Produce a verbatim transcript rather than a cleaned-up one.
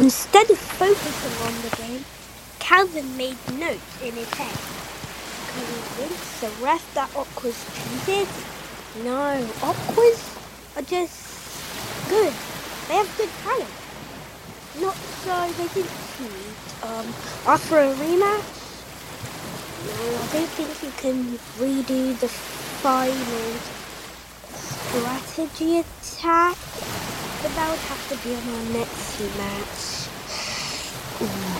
Instead of focusing on the game, Calvin made notes in his head. Convinced the ref that Aquas cheated? No, Aquas are just good. They have good talent. Not so they didn't cheat. Um, after a rematch? No, I don't think you can redo the final strategy attack, but that would have to be on our next match. Ooh.